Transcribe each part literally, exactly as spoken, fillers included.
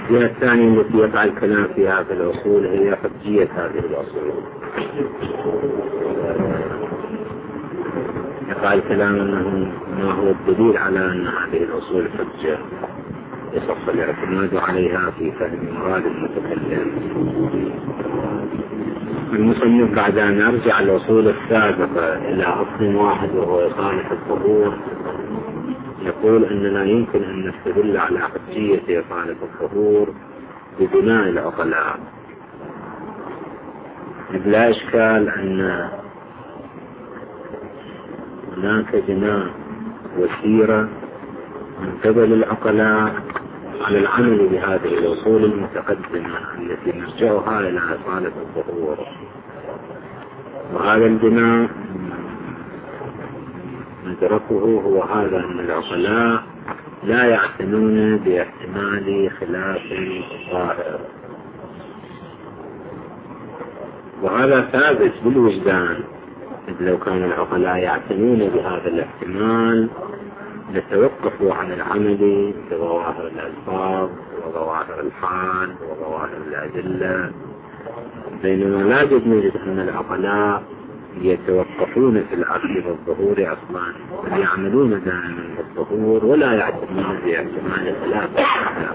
الجهة الثانية التي يقع الكلام فيها في الأصول هي حجية هذه الأصول. يقع الكلام أنه ما هو الدليل على أن هذه الأصول حجة يصح الاعتماد عليها في فهم مراد المتكلم. المصنف بعد أن يرجع الأصول السابقة إلى أصل واحد وهو إقامة الظهور يقول أننا يمكن أن نستدل على حجية إقامة الظهور ببناء العقلاء. بلا إشكال أن هناك بناء وسيرة من قبل العقلاء على العمل بهذه الأصول المتقدمة التي نرجعها إلى إقامة الظهور، وهذا البناء ندركه هو هذا أن العقلاء لا يعتنون باحتمال خلاف الظاهر، وهذا ثابت بالوجدان. إذ لو كان العقلاء يعتنون بهذا الاحتمال لتوقفوا عن العمل بظواهر الألفاظ وظواهر الحال وظواهر الأدلة، بينما لا يجب نجد أن العقلاء يتوقفون في الأخذ بالظهور أصلا، بل يعملون دائما بالظهور ولا يعتمدون باحتمال ثلاثة.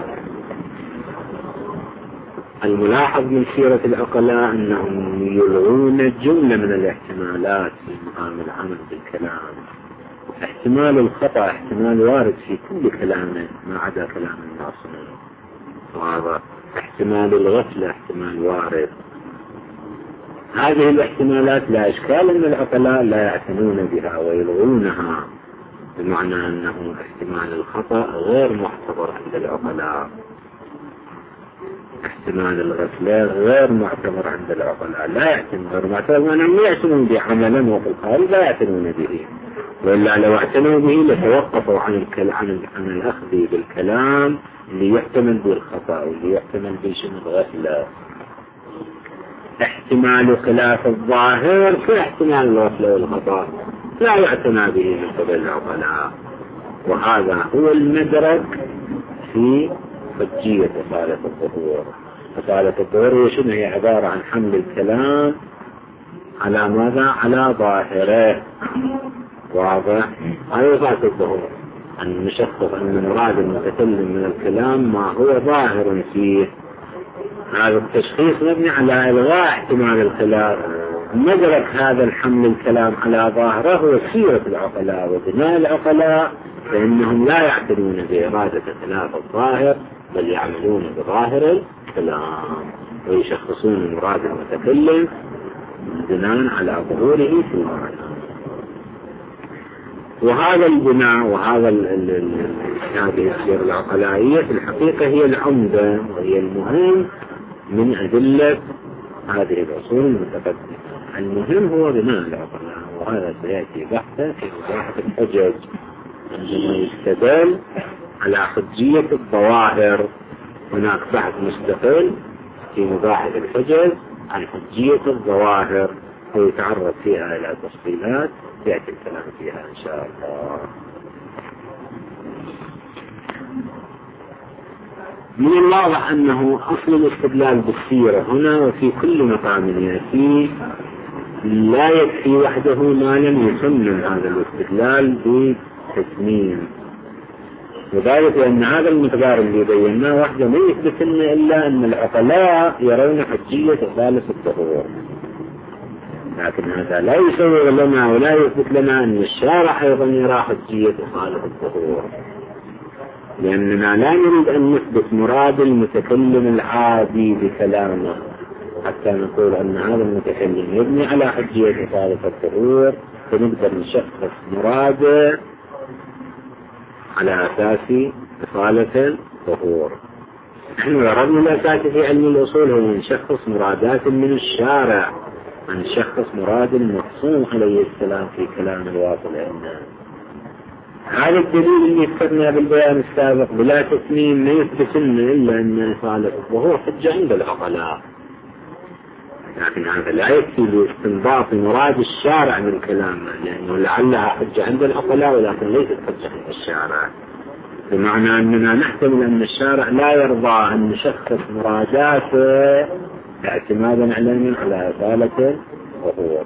الملاحظ من سيرة العقلاء أنهم يلغون جملة من الاحتمالات في مقام العمل بالكلام. احتمال الخطأ احتمال وارد في كل كلام ما عدا كلام الناصر، وهذا احتمال الغفلة احتمال وارد. هذه الاحتمالات لا إشكال أن العقلاء لا يعتنون بها ويلغونها، بمعنى أنه احتمال الخطأ غير معتبر عند العقلاء، احتمال الغفلة غير معتبر عند العقلاء، لا يعتنون غير معتبر أنهم يعتنون به عملا وفي الخارج لا يعتنون به، وإلا لو اعتنوا به لتوقفوا عن الكلام عن الأخذ بالكلام اللي يحتمل بالخطأ واللي يحتمل بشيء الغفلة. احتمال خلاف الظاهر في احتمال الغفلة والخطأ لا يعتنى به من قبل العقلاء، وهذا هو المدرك في حجية أصالة الظهور. أصالة الظهور شنو هي؟ عبارة عن حمل الكلام على ماذا؟ على ظاهره. واضح؟ هذه أصالة الظهور، أن نشخص أن مراد المتكلم من الكلام ما هو ظاهر فيه. هذا التشخيص مبني على إلغاء احتمال الخلاف. مدرك هذا الحمل الكلام على ظاهره هو سيرة العقلاء وبناء العقلاء، فإنهم لا يعتنون بإرادة خلاف الظاهر بل يعملون بظاهر الكلام ويشخصون مراد المتكلم بناء على ظهوره في المعنى. وهذا البناء وهذا هذه السيرة العقلائية في الحقيقة هي العمدة وهي المهم من أدلة هذه الأصول المتقدمة. المهم هو بناء العقلاء، وهذا سيأتي بحثه في مباحث الحجج عندما يستدل على حجية الظواهر. هناك بحث مستقل في مباحث الحجج عن حجية الظواهر ويتعرض فيها إلى تفصيلات يأتي الكلام فيها إن شاء الله. من الواضح أنه أصل الاستدلال بالسيرة هنا وفي كل مقام يأتي لا يكفي وحده ما لم يسمم هذا الاستدلال بتسميم، وذلك لأن هذا المقدار اللي بيناه وحده ما يثبت لنا إلا أن العقلاء يرون حجية ثالث الظهور، لكن هذا لا يسوغ لنا ولا يثبت لنا أن الشارع أيضا يرى حجية ثالث الظهور، لأننا لا نريد أن نثبت مراد المتكلم العادي بكلامه حتى نقول أن هذا المتكلم يبني على حجية ثالث الظهور، فنقدر نشخص مراده على أساس إصالة الظهور. نحن غرضنا الأساس في علم الأصول هو نشخص مرادات من الشارع، نشخص مراد المقصود عليه السلام في كلام الواصل لنا. هذا الدليل اللي ذكرناه بالبيان السابق بلا تسميم ما يثبت لنا إلا أن إصالة الظهور حجة عند العقلاء، لكن هذا لا يكفي لاستنباط مراد الشارع من كلامه، لأنه لعلها حجة عند العقلاء ولكن ليست حجة عند الشارع. بمعنى أننا نحتمل أن الشارع لا يرضى أن نشخص مراداته اعتمادا على على أصالة الظهور.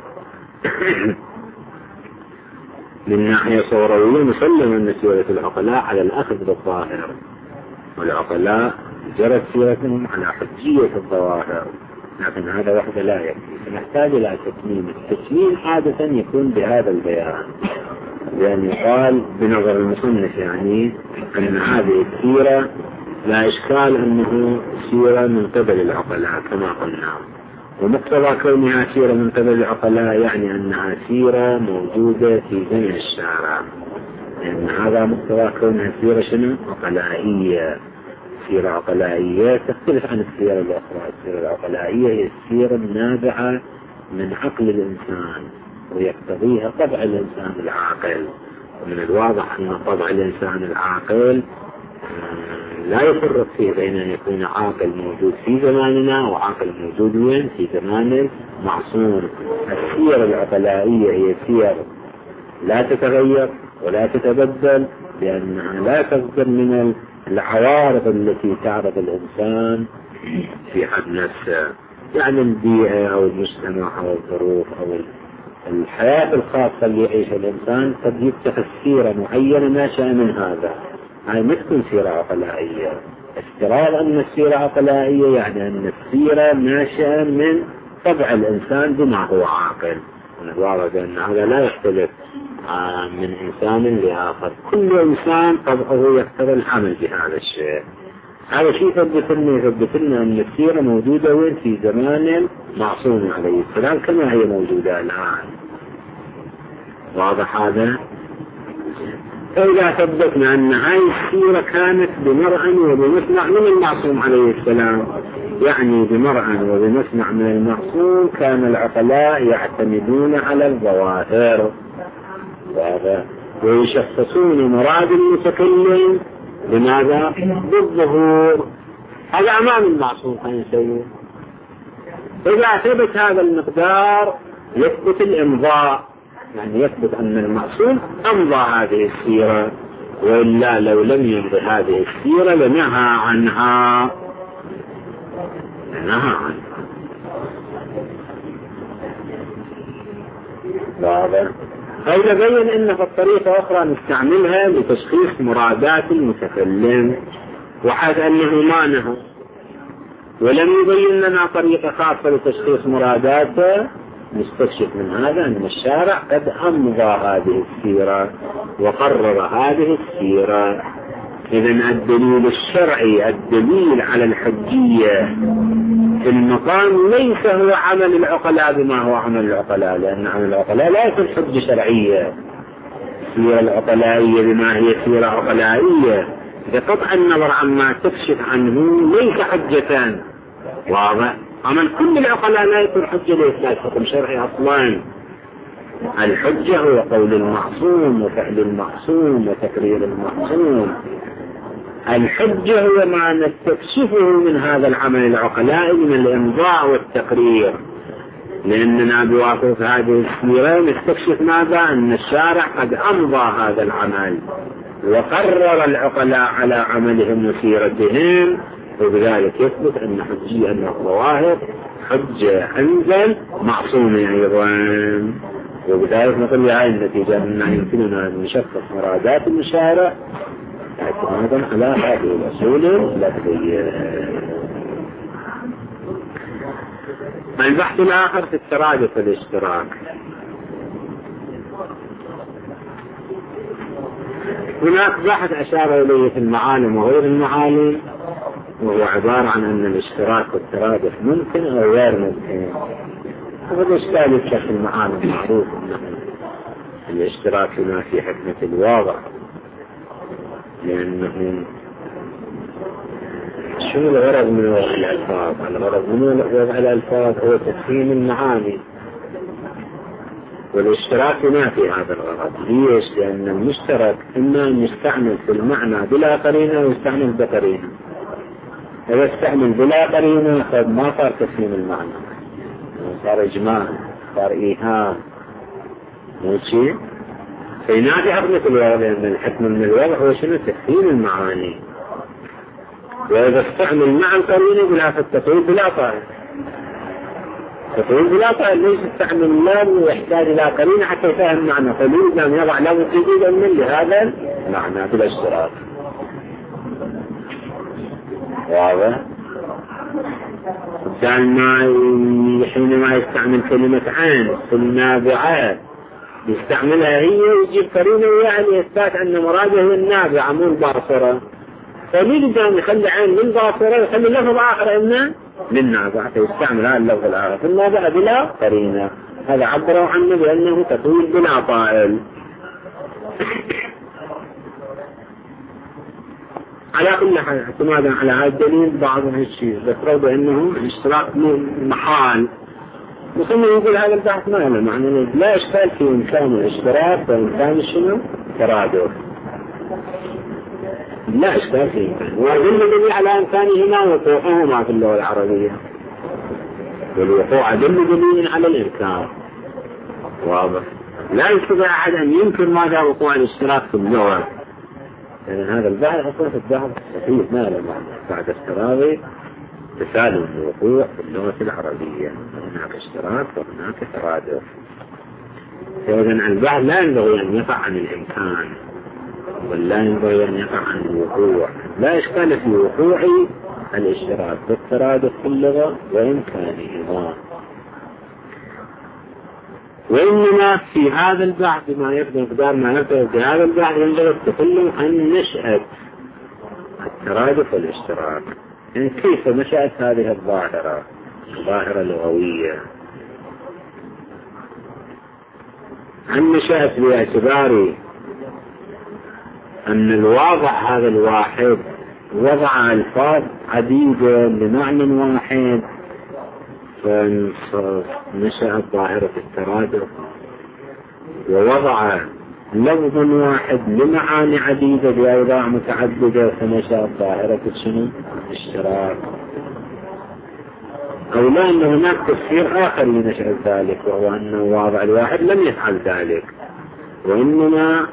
من ناحية صوروية نسلم أن سيرة العقلاء على الأخذ بالظاهر، والعقلاء جرت سيرتهم على حجية الظواهر، لكن هذا وحده لا يكفي، نحتاج إلى تتميم. التتميم عادة يكون بهذا البيان، لأن يقال بنظر المصنف يعني أن هذه السيرة لا إشكال أنه سيرة من قبل العقلاء كما قلنا، ومقتضى كونها سيرة من قبل العقلاء يعني أنها سيرة موجودة في زمن الشارع، لأن هذا مقتضى كونها سيرة شنو؟ عقلائية. سيرة عقلائية تختلف عن السيرة الأخرى. السيرة العقلائية هي السيرة النابعة من عقل الإنسان ويقتضيها طبع الإنسان العاقل، ومن الواضح أن طبع الإنسان العاقل لا يفرق فيه بين أن يكون عاقل موجود في زماننا وعاقل موجود وين؟ في زمان المعصوم. السيرة العقلائية هي سير لا تتغير ولا تتبدل، لأنها لا تصدر من العوارض التي تعرض الإنسان في حد نفسه، يعني البيئة أو المجتمع أو الظروف أو الحياة الخاصة اللي يعيشها الإنسان قد يتخذ سيرة معينة ناشئة من هذا. هاي ما تكون سيرة عقلائية. افتراض أن السيرة عقلائية يعني أن السيرة ناشئة من طبع الإنسان بما هو عاقل. من الواضح أن هذا لا يختلف من إنسان لآخر، كل إنسان طبعه يقتضي العمل بهذا الشيء. هذا شيء يثبت لنا يثبت لنا أن السيرة موجودة وين؟ في زمان معصوم عليه السلام كما هي موجودة الآن. واضح هذا؟ فإذا ثبتنا أن هذه السيرة كانت بمرء وبمسمع من المعصوم عليه السلام، يعني بمرء وبمسمع من المعصوم، كان العقلاء يعتمدون على الظواهر ويشخصون مراد المتكلم لماذا؟ بالظهور. هذا أمام المعصوم كان يسوي. إذا ثبت هذا المقدار يثبت الإمضاء، يعني يثبت أن المعصوم أمضى هذه السيرة، وإلا لو لم يمضي هذه السيرة لنهى عنها لنهى عنها. واضح؟ فإذا بين أن في الطريقة أخرى نستعملها لتشخيص مرادات المتكلم وحيث أنه ما نهى، ولم يبين لنا طريقة خاصة لتشخيص مراداته، نستكشف من هذا أن الشارع قد أمضى هذه السيرة وقرر هذه السيرة. إذن الدليل الشرعي، الدليل على الحجية في المقام ليس هو عمل العقلاء بما هو عمل العقلاء، لأن عمل العقلاء لا يكون حجة شرعية. السيرة العقلائية بما هي سيرة عقلائية بقطع النظر عما تكشف عنه ليس حجة. واضح؟ عمل كل العقلاء لا يكون حجة لإثبات حكم شرعي أصلا. الحجة هو قول المعصوم وفعل المعصوم وتقرير المعصوم. الحجة هو ما نستكشفه من هذا العمل العقلائي من الإمضاء والتقرير، لأننا بواسطة هذه السيرة نستكشف ماذا؟ أن الشارع قد أمضى هذا العمل وقرر العقلاء على عملهم وسيرتهم، وبذلك يثبت أن حجية أن الظواهر حجة أنزل معصومة أيضا. وبذلك نقول لهذه النتيجة أننا يمكننا أن نشخص مرادات المشارع اعتمادا على هذه الأصول اللفظية. البحث الآخر في الترادف والاشتراك. هناك بحث أشار إليه في المعالم وغير المعالم، وهو عبارة عن أن الاشتراك والترادف ممكن أو غير ممكن. وهذا الإشكال يفتح في المعالم معروف أنه الاشتراك ما في حكمة الواضع، لأنه شو الغرض من وضع الألفاظ؟ الغرض من وضع الألفاظ هو تفهيم المعاني، والاشتراك ما في هذا الغرض. ليش؟ لأن المشترك إما أن يستعمل في المعنى بلا قرينة ويستعمل بقرينة. إذا استعمل بلا قرينة فما صار تفهيم المعنى، صار إجمال، صار إيهام، مو شيء. فينادي حكمة الوضع، لأن الحكم من الوضع هو شنو؟ تكوين المعاني. وإذا استعمل مع القرينة بلا فالتقويم بلا طائل، التقويم بلا طائل ليس استعمل لام ويحتاج إلى قرينة حتى يفهم معنى، فليس لم يضع لام جديدا من لهذا المعنى بالاشتراك. واضح؟ حينما يستعمل كلمة عين في النابعات يستعملها هي ويجيب قرينة يعني إثبات أن مراده هي النابعة مو الباصرة، فليس لم يخلي عين من باصرة يخلي لفظ آخر إنه من نابعة، فيستعمل هذا اللفظ الآخر في النابعة بلا قرينة. هذا عبروا عنه بأنه تقويم بلا طائل. على كل حال اعتمادا على هذا الدليل بعض الشيء ذكروا بأنه اشتراك محال. مثل يقول هذا البحث ما له معنى، لا إشكال في إمكان الاشتراك وإمكان شنو؟ ترادف. لا إشكال في إمكان، ويدل دليل على إمكانهما وقوعهما في اللغة العربية، والوقوع دل دليل على الإمكان. واضح؟ لا يستطيع أحد أن ينكر ماذا وقوع الاشتراك في اللغة، لأن يعني هذا البحث أصلا في البحث صحيح ما له معنى بعد التراضي تسالم الوقوع في اللغة العربية، هناك اشتراك وهناك ترادف. فإذن البحث لا ينبغي أن يقع عن الإمكان، بل لا ينبغي أن يقع عن الوقوع. لا إشكال في وقوع الاشتراك والترادف في اللغة وإمكانهما، وإنما في هذا البحث ما يبدو مقدار ما يبدو في هذا البحث ينبغي التكلم عن نشأة الترادف والاشتراك، يعني كيف نشأت هذه الظاهرة، ظاهرة لغوية. عن نشأت باعتبار أن الواضع هذا الواحد وضع ألفاظ عديدة لمعنى واحد، فنشأت ظاهرة الترادف، ووضع لفظ واحد لمعاني عديدة بأوضاع متعددة فنشأت ظاهرة شنو؟ الاشتراك. أو لا أن هناك تفسير آخر لنشأة ذلك، وهو أن الواضع الواحد لم يفعل ذلك، وإنما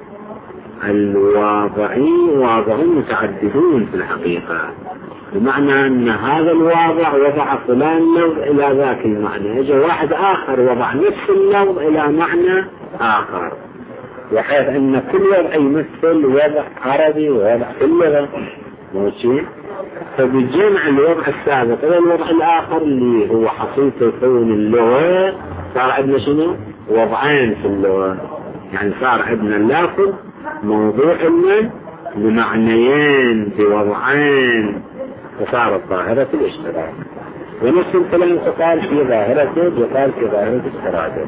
الواضعين واضعون متعددون في الحقيقة، بمعنى أن هذا الواضع وضع فلان لفظ إلى ذاك المعنى، يجي واحد آخر وضع نفس اللفظ إلى معنى آخر، وحيث أن كل وضع يمثل وضع عربي ووضع في اللغة موشي، فبجمع الوضع السابق إلى الوضع الآخر اللي هو حصيلة كون اللغة صار عندنا شنو؟ وضعين في اللغة، يعني صار عندنا اللفظ موضوع من بمعنيين بوضعين، فصارت ظاهرة الاشتراك. ونفس الكلام تقال في ظاهرته وقال في ظاهرة الترادف،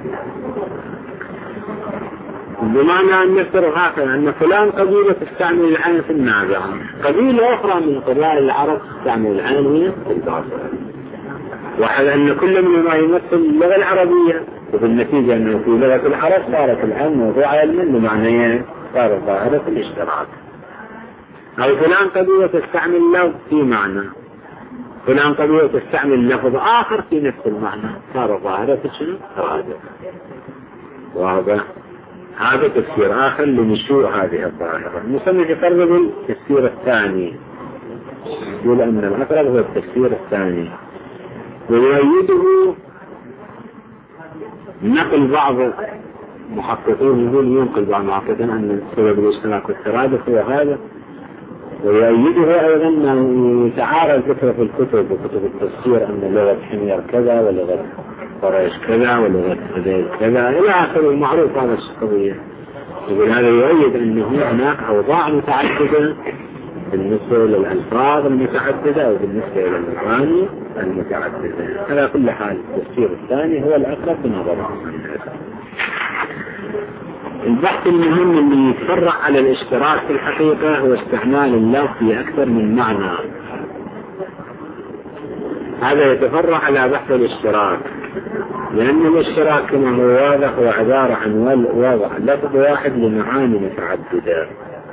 بمعنى أن نفترض هكذا أن فلان قبيلة تستعمل العين في النابعة، قبيلة أخرى من قبائل العرب تستعمل العين في الباصرة، وحيث أن كل منهما يمثل اللغة العربية، وفي النتيجة أنه في لغة العرب صارت العين موضوع علم بمعنيين، صارت ظاهرة الاشتراك. أو فلان قبيلة تستعمل لفظ في معنى، فلان قبيلة تستعمل لفظ آخر في نفس المعنى، صار ظاهرة شنو؟ ترادف. وهذا هذا تفسير آخر لنشوء هذه الظاهرة. المصنف يقرب التفسير الثاني، يقول أن الأقرب هو التفسير الثاني، ويؤيده نقل بعض محققين، يقول ينقل بعض المحققين أن سبب الاشتراك والترادف هو هذا، ويؤيده أيضا أن يتعارض ذكر في الكتب وكتب التفسير أن لغة حمير كذا ولغة قريش كذا ولغة هذيل كذا إلى آخره، المعروف هذا القضية. يقول هذا يؤيد أنه هناك أوضاع متعددة بالنسبة للألفاظ المتعددة أو بالنسبة إلى المعاني المتعددة. على كل حال التفسير الثاني هو الأقرب بنظر البحث المهم اللي يتفرع على الاشتراك في الحقيقة هو استعمال اللفظ في أكثر من معنى. هذا يتفرع على بحث الاشتراك، لأن الاشتراك كما هو واضح هو عبارة عن وضع لفظ واحد لمعاني متعددة.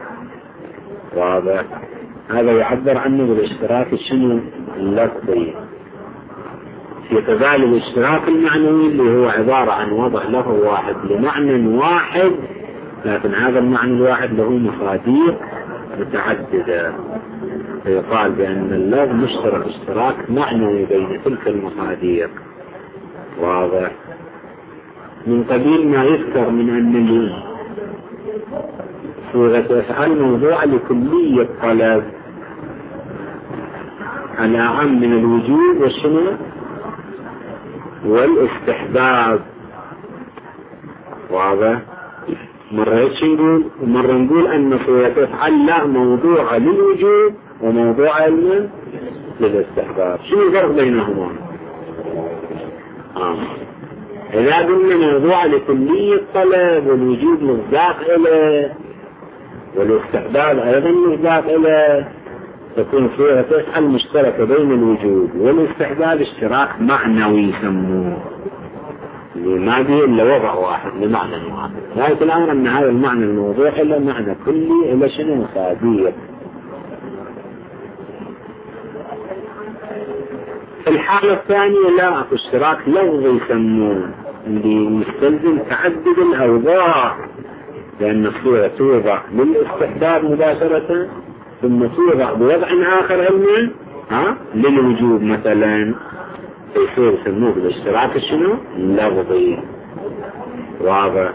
واضح؟ هذا يعبر عنه بالاشتراك شنو؟ اللفظي. في قبال الاشتراك المعنوي اللي هو عبارة عن وضع لفظ واحد لمعنى واحد لكن هذا المعنى الواحد له مصادر متعددة، فيقال بأن اللفظ مشترك اشتراك معنوي بين تلك المصادر. واضح؟ من قبيل ما يذكر من أن صيغة افعل موضوع لكلية طلب على أعم من الوجوب والشنو والاستحباب. واضح؟ مرة نقول ومرة نقول أن صيغة افعل لا موضوع للوجوب وموضوع للاستحباب. شو الفرق بينهما؟ آه. إذا قلنا موضوع لكلية طلب والوجوب مصداق إليه والاستحباب أيضا مصداق إليه، تكون صيغة افعل مشتركة بين الوجوب والاستحباب اشتراك معنوي يسموه، اللي ما به إلا وضع واحد لمعنى واحد. لكن الأمر أن هذا المعنى الموضوع إلا معنى كلي إلا شنو مصادية. في الحالة الثانية لا أكو اشتراك لفظي يسموه، اللي يستلزم تعدد الأوضاع، لأن الصورة توضع للاستحباب مباشرة ثم توضع بوضع آخر علمي ها للوجوب مثلا، فيصير يسموه بالاشتراك شنو لفظي. واضح؟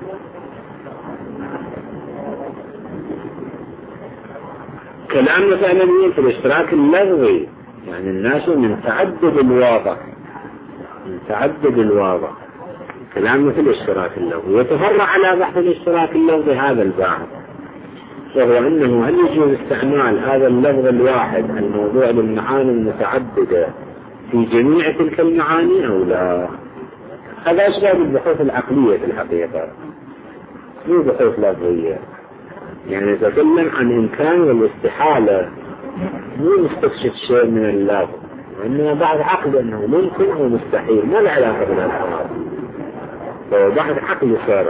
كلام مثلا في الاشتراك اللفظي يعني الناس من تعدد الواضع، من تعدد الواضع كلام مثل الاشتراك اللفظي. يتفرع على بحث الاشتراك اللفظي هذا البحث، وهو أنه هل يجوز استعمال هذا اللفظ الواحد الموضوع للمعاني المتعددة في جميع تلك المعاني أو لا؟ هذا أشبه بالبحوث العقلية في الحقيقة، مو بحوث لفظية. يعني نتكلم عن إمكان والاستحالة، مو مستكشف شيء من اللفظ، وإنما بعد عقل أنه ممكن أو مستحيل، ما له علاقة بالألفاظ، فهو بعد عقل صار.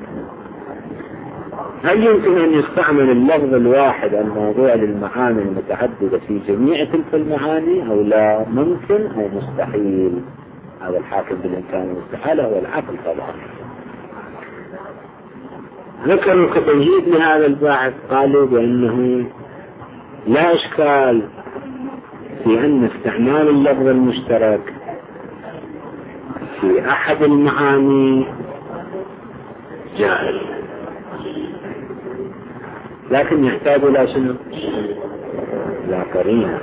هل يمكن أن يستعمل اللفظ الواحد الموضوع للمعاني المتعددة في جميع تلك المعاني أو لا؟ ممكن أو مستحيل. هذا الحاكم بالإمكان والاستحالة هو العقل طبعا. ذكروا كتمهيد لهذا الباحث قالوا بأنه لا إشكال في أن استعمال اللفظ المشترك في أحد المعاني جائز، لكن يحتاج إلى شنو؟ لا قرينة.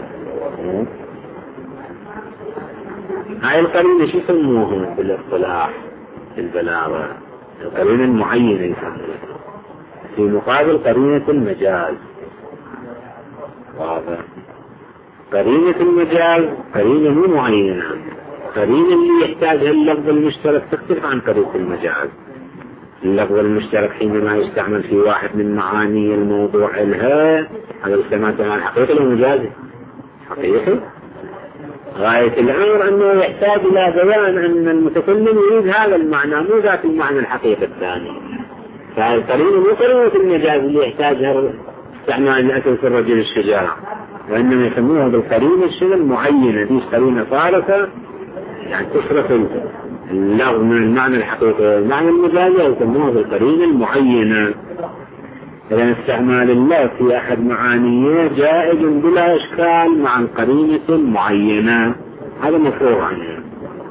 هاي القرينة شو يسموها بالاصطلاح في البلاغة؟ القرينة المعينة يسموها، في مقابل قرينة المجاز. واضح؟ قرينة المجاز قرينة مو معينة، قرينة اللي يحتاجها اللفظ المشترك تختلف عن قرينة المجاز. اللفظ المشترك حينما يستعمل في واحد من معاني الموضوع لها هذا يسمى الحقيقة المجازي حقيقي. غاية الأمر أنه يحتاج إلى بيان أن المتكلم يريد هذا المعنى مو ذات المعنى الحقيقي الثاني. فالقرينة مو قرينة المجاز اللي يحتاجها استعمال الأكل في الرجل الشجاع، وإنما يسموها بالقرينة الشيء المعينة، دي قرينة صارفة يعني تصرف اللفظ من المعنى الحقيقي المعنى المجازي، يسموها بالقرينة المعينة. إذن استعمال الله في أحد معانيه جائز بلا إشكال مع القرينة المعينة، هذا مفروغ عنه.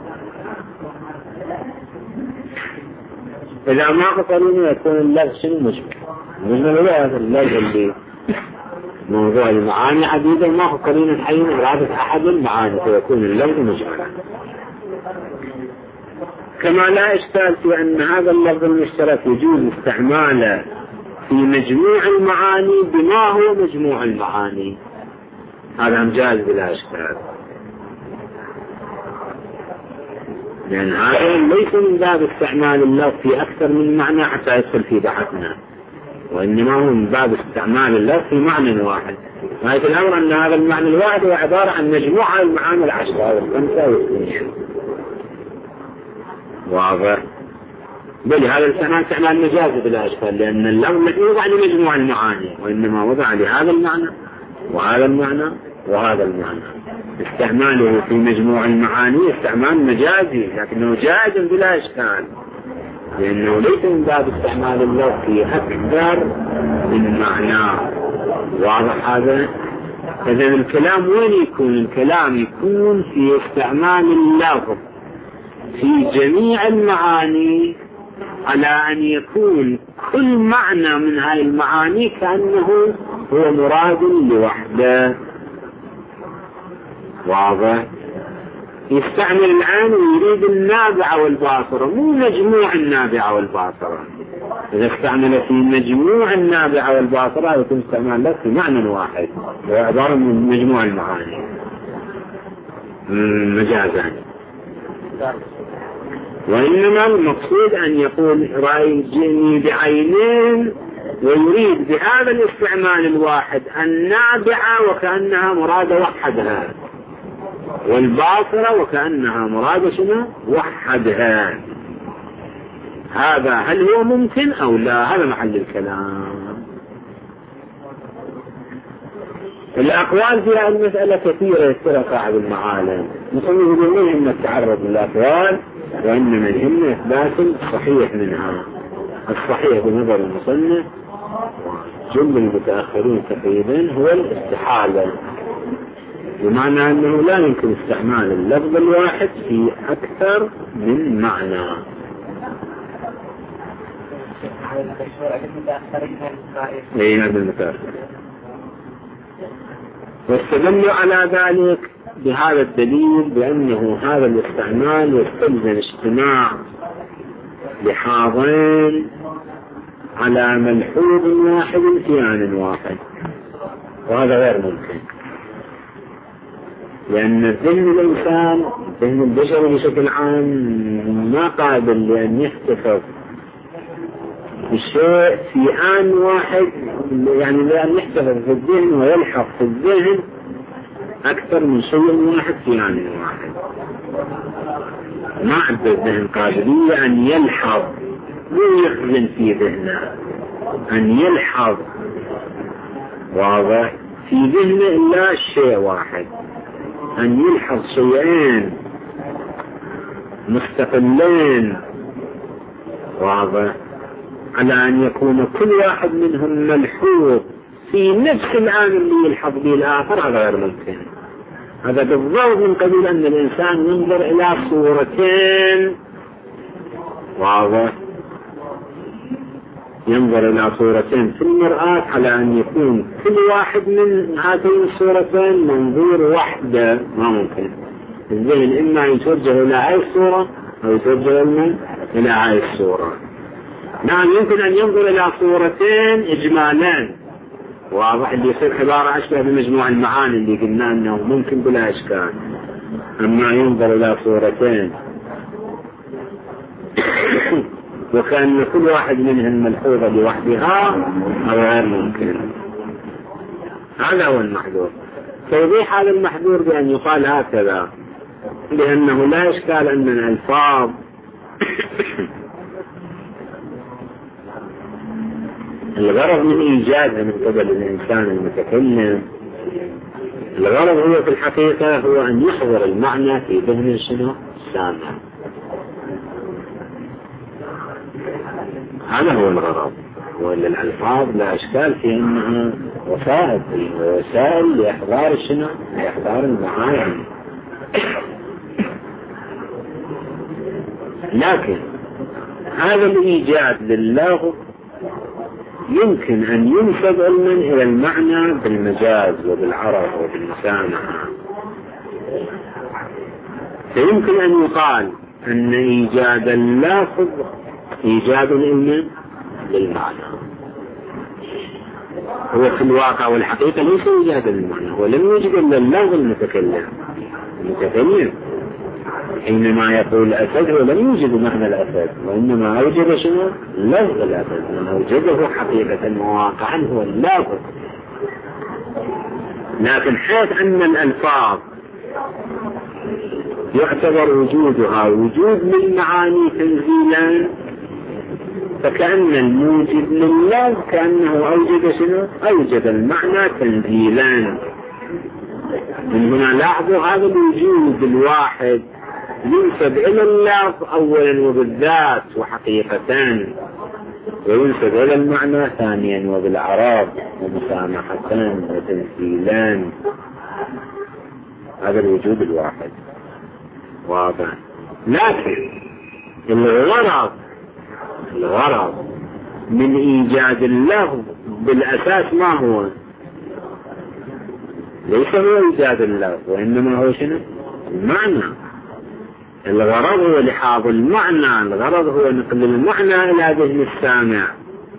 إذا ما قرينة يكون اللفظ شنو مجمل مجمل هذا اللفظ اللي موضوع المعاني عديدة ما قرينة حين إرادة أحد المعاني فيكون اللفظ مجملا. كما لا إشكال في أن هذا اللفظ المشترك يجوز استعماله في مجموع المعاني بما هو مجموع المعاني، هذا مجاز بلا إشكال، لأن هذا ليس من باب استعمال اللفظ في أكثر من معنى حتى يدخل في بحثنا، وإنما هو من باب استعمال اللفظ في معنى واحد. غاية الأمر أن هذا المعنى الواحد هو عبارة عن مجموعة المعاني العشرة والخمسة والخمسة. واضح؟ بل هذا الاستعمال استعمال مجازي بلا إشكال، لأن اللفظ الذي يوضع لمجموع المعاني، وإنما وضع لهذا المعنى وهذا المعنى وهذا المعنى. استعماله في مجموع المعاني استعمال مجازي لكنه جائز بلا إشكال، لأنه ليس من باب استعمال اللفظ في أكثر من معناه. واضح هذا؟ إذن الكلام وين يكون؟ الكلام يكون في استعمال اللفظ في جميع المعاني على أن يكون كل معنى من هاي المعاني كأنه هو مراد لوحده. واضح؟ يستعمل العين ويريد النابعة والباصرة مو مجموع النابعة والباصرة. إذا استعمل في مجموع النابعة والباصرة يكون استعمال له في معنى واحد وهو عبارة من مجموع المعاني مجازا. وإنما المقصود أن يقول رأيتني بعينين ويريد بهذا الاستعمال الواحد النابعة وكأنها مراد وحدها والباصرة وكأنها مراد شنو وحدها. هذا هل هو ممكن أو لا؟ هذا محل الكلام. الأقوال في هذه المسألة كثيرة يذكرها صاحب المعالم، نقول يقولون إن التعرض للأقوال وإنما يهم إثبات صحيح منها. الصحيح بنظر المصنف جل المتأخرين تقريبا هو الاستحالة، بمعنى أنه لا يمكن استعمال اللفظ الواحد في أكثر من معنى. أي هذا المتأخر. واستدلوا على ذلك بهذا الدليل بأنه هذا الاستعمال يستلزم اجتماع لحاضين على ملحوظ واحد في آن واحد، وهذا غير ممكن، لأن الذهن الإنسان الذهن البشري بشكل عام ما قابل لأن يحتفظ الشيء في آن واحد، يعني لأن يحتفظ في الذهن ويلحق في الذهن أكثر من شيء واحد في آن واحد. ما عند الذهن قابلية أن يلحظ ويخزن في ذهنه، أن يلحظ واضح في ذهنه إلا شيء واحد، أن يلحظ شيئين مستقلين واضح على أن يكون كل واحد منهم ملحوظ في نفس الآن اللي يلحظ به الآخر، هذا غير ممكن. هذا بالضبط من قبيل أن الإنسان ينظر إلى صورتين واضح، ينظر إلى صورتين في المرآة على أن يكون كل واحد من هاتين الصورتين منظور واحدة، ما ممكن. الذهن إما يتوجه إلى هاي الصورة أو يتوجه إلى هاي الصورة. نعم يمكن أن ينظر إلى صورتين إجمالان واضح، اللي يصير عبارة أشبه بمجموع المعاني اللي قلنا أنه ممكن بلا إشكال. أما ينظر إلى صورتين وكان كل واحد منهم ملحوظة لوحدها، هذا غير ممكن. هذا هو المحذور. توضيح هذا المحذور بأن يقال هكذا، لأنه لا إشكال أن الألفاظ الغرض من إيجادها من قبل الإنسان المتكلم، الغرض هو في الحقيقة هو أن يحضر المعنى في ذهن شنو السامع. هذا هو الغرض. وإلا الألفاظ لا إشكال في أنها وسائل وسائل لإحضار شنو لإحضار المعاني، لكن هذا الإيجاد لللفظ يمكن أن ينسب علما إلى المعنى بالمجاز وبالعرض وبالمسامعة. فيمكن أن يقال أن إيجاد اللفظ إيجاد علم للمعنى، هو في الواقع والحقيقة ليس إيجاد للمعنى، هو لم يوجد إلا اللفظ المتكلم. المتكلم حينما يقول الأسد هو لم يوجد معنى الأسد، وإنما أوجد شنو لفظ الأسد، من أوجده حقيقة وواقعا هو اللفظ. لكن حيث أن الألفاظ يعتبر وجودها وجود للمعاني تنزيلا، فكأن الموجد لللفظ كأنه أوجد شنو أوجد المعنى تنزيلا. من هنا لاحظوا هذا الوجود الواحد ينسب إلى اللفظ أولا وبالذات وحقيقة، وينسب إلى المعنى ثانيا وبالأعراض ومسامحة وتمثيلا. هذا الوجود الواحد واضح. لكن الغرض الغرض من إيجاد اللفظ بالأساس ما هو؟ ليس هو إيجاد اللفظ، وإنما هو شنو؟ المعنى. الغرض هو لحاظ المعنى، الغرض هو نقل المعنى إلى ذهن السامع.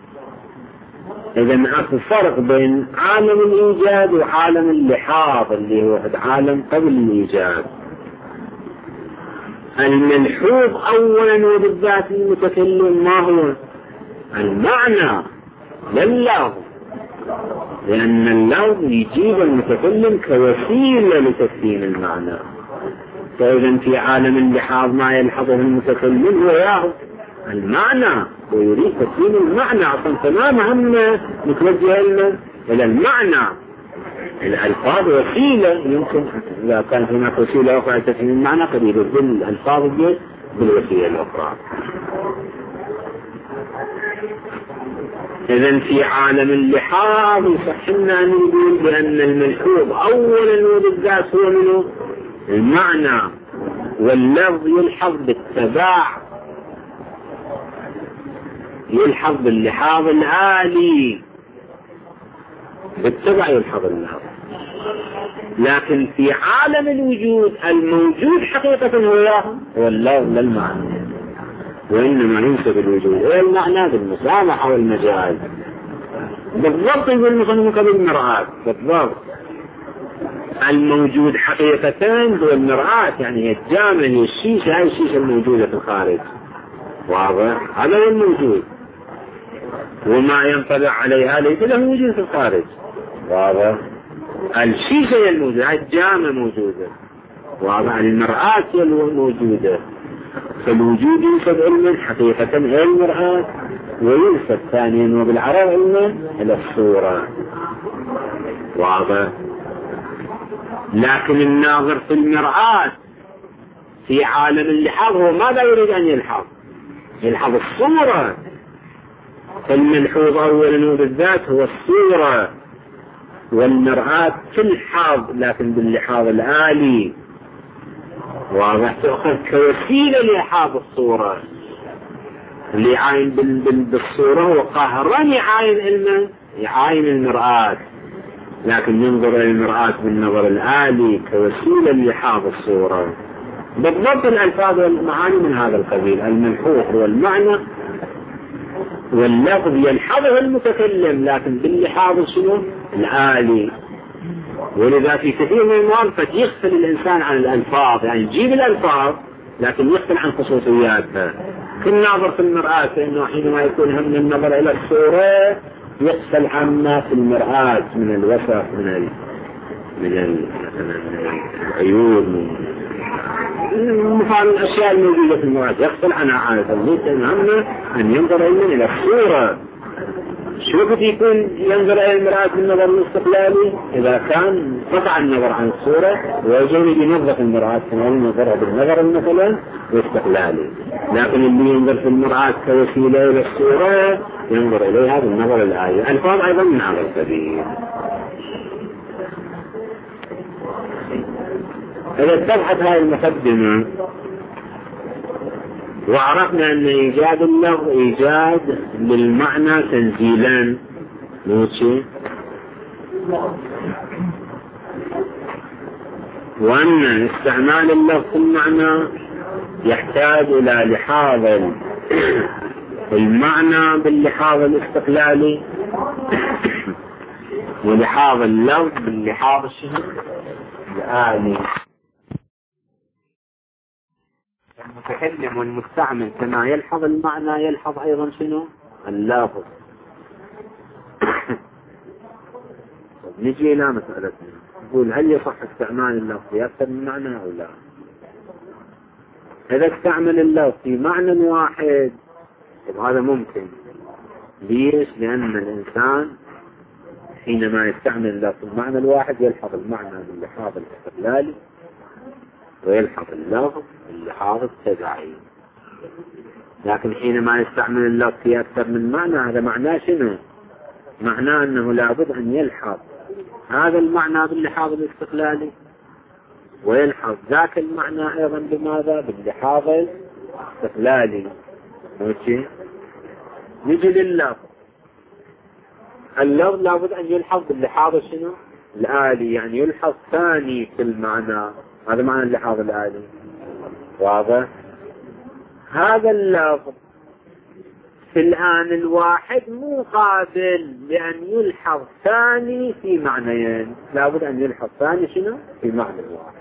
إذن أكو فرق بين عالم الإيجاد وعالم اللحاظ اللي هو عالم قبل الإيجاد. الملحوظ أولا وبالذات المتكلم ما هو؟ المعنى لا اللفظ، لأن اللفظ يجيب المتكلم كوسيلة لتفهيم المعنى. فإذا في عالم اللحاظ ما يلحظه المتكلم هو ياخذ المعنى ويريد تفهيم المعنى، أصلا تمام همه متوجه إلى المعنى. الألفاظ وسيلة، يمكن إذا كان هناك وسيلة أخرى لتفهيم المعنى قد يبدل الألفاظ بالوسيلة الأخرى. إذن في عالم اللحاظ يصحنا أن نقول بأن الملحوظ أولا وبالذات هو منه المعنى، واللفظ يلحظ بالتباع، يلحظ باللحاظ الآلي، بالتبع يلحظ اللفظ. لكن في عالم الوجود الموجود حقيقة هو اللفظ لا المعنى، وإنما ينسب الوجود إلى المعنى بالمسامحة والمجاز. بالضبط يقول المصنف بالمرآة، بالضبط الموجود حقيقة هو المرآة، يعني هي الجامع، هي الشيشة، هي الشيشة الموجودة في الخارج. واضح؟ هذا هو الموجود، وما ينطبع عليها ليس له وجود في الخارج. واضح؟ الشيشة هي الموجودة، هي الجامع موجودة. واضح؟ المرآة هي الموجودة. فالوجود ينسب علما حقيقة إلى المرآة، وينسب ثانيا وبالعرض علما إلى الصورة. واضح؟ لكن الناظر في المرآة في عالم اللحاظ هو ماذا يريد أن يلحظ؟ يلحظ الصورة. فالملحوظ أولا وبالذات هو الصورة، والمرآة تلحظ لكن باللحاظ الآلي. واضح؟ تأخذ كوسيلة لإلحاظ الصورة. اللي يعاين بالصورة هو قهرا يعاين علما، يعاين المرآة، لكن ينظر إلى المرآة بالنظر الآلي كوسيلة لإلحاظ الصورة. بالضبط الألفاظ والمعاني من هذا القبيل. الملحوظ هو المعنى، واللفظ يلحظه المتكلم لكن باللحاظ شنو؟ الآلي. ولذا في كثير من المواقف قد يغفل الإنسان عن الألفاظ، يعني يجيب الألفاظ لكن يغفل عن خصوصياتها. كل ناظر في المرآة فإنه حينما يكون هم النظر إلى الصورة يغفل عما في المرآة من الوسخ، من ال... من ال... العيوب، من مثال الأشياء الموجودة في المرآة يغفل عنها عادة. ليس المهم أن ينظر إلى الصورة. شوف يكون ينظر إلى المرآة بالنظر الاستقلالي إذا كان قطع النظر عن الصورة، ويجب ينظف المرآة كما ينظرها بالنظر مثلا الاستقلالي. لكن اللي ينظر في المرآة كوسيلة إلى الصورة ينظر إليها بالنظر الآلي. الفاظ أيضا من هذا القبيل. إذا اتضحت هذه المقدمة وعرفنا أن إيجاد اللفظ إيجاد للمعنى تنزيلا موشي، وأن استعمال اللفظ في المعنى يحتاج إلى لحاظ المعنى باللحاظ الاستقلالي، ولحاظ اللفظ باللحاظ الآلي. المتكلم والمستعمل كما يلحظ المعنى يلحظ أيضا شنو؟ اللفظ. نجي إلى مسألتنا نقول هل يصح استعمال اللفظ أكثر من معنى أو لا؟ إذا استعمل اللفظ في معنى واحد هذا ممكن. ليش؟ لأن الإنسان حينما يستعمل اللفظ المعنى الواحد يلحظ المعنى باللحاظ الاستقلالي، ويلحظ اللفظ اللحاظ التبعي. لكن حينما يستعمل اللفظ في أكثر من معنى هذا معناه شنو؟ معناه أنه لابد أن يلحظ هذا المعنى باللحاظ الاستقلالي ويلحظ ذاك المعنى أيضا بماذا؟ باللحاظ الاستقلالي. ماشي؟ نجي لللفظ. اللفظ لابد أن يلحظ باللحاظ شنو؟ الآلي، يعني يلحظ ثاني في المعنى. هذا معنى اللحاظ الآلي. واضح؟ هذا اللفظ في الآن الواحد مو قابل لأن يلحظ ثاني في معنيين، لابد أن يلحظ ثاني شنو؟ في معنى واحد.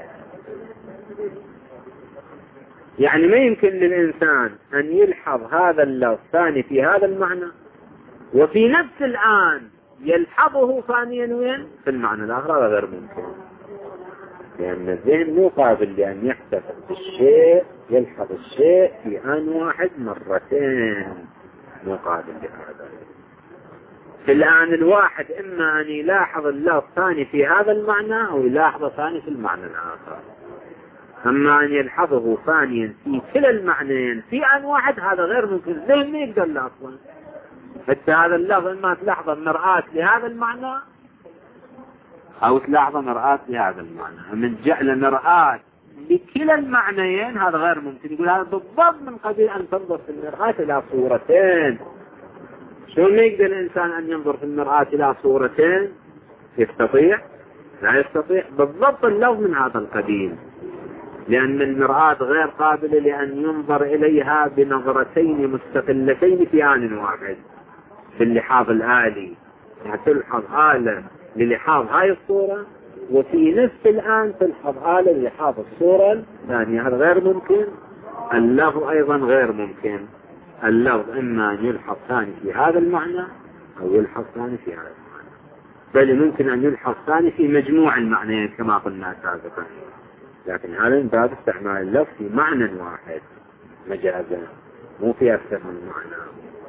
يعني ما يمكن للإنسان أن يلحظ هذا اللفظ ثاني في هذا المعنى وفي نفس الآن يلحظه ثانيا وين؟ في المعنى الآخر. هذا غير ممكن، لأن الذهن مو قابل لأن يحتفظ بالشيء يلحظ الشيء في آن واحد مرتين، مو قابل لهذا. في الآن الواحد إما أن يلاحظ اللفظ ثاني في هذا المعنى أو يلاحظه ثاني في المعنى الآخر. أما أن يلحظه ثانيا في كلا المعنيين في آن واحد هذا غير ممكن، الذهن ما يقدر له أصلا. حتى هذا اللفظ إما تلاحظه مرآة لهذا المعنى أو تلاحظه مرآة لهذا المعنى. من جعل مرآة لكلا المعنيين هذا غير ممكن. يقول هذا بالضبط من قبيل أن تنظر في المرآة إلى صورتين. شو ما يقدر الإنسان أن ينظر في المرآة إلى صورتين؟ يستطيع؟ لا يستطيع. بالضبط اللفظ من هذا القبيل، لأن المرآة غير قابلة لأن ينظر إليها بنظرتين مستقلتين في آن واحد. في اللحاظ الآلي يعني تلحظ آلة للحاظ هاي الصورة وفي نفس الآن تلحظ آلة للحاظ الصورة الثانية. هذا غير ممكن. اللفظ أيضا غير ممكن. اللفظ إما أن يلحظ ثاني في هذا المعنى أو يلحظ ثاني في هذا المعنى، بل ممكن أن يلحظ ثاني في مجموع المعنيين كما قلنا سابقا، لكن هذا من باب استعمال اللفظ في معنى واحد مجازا، مو في أكثر من معنى.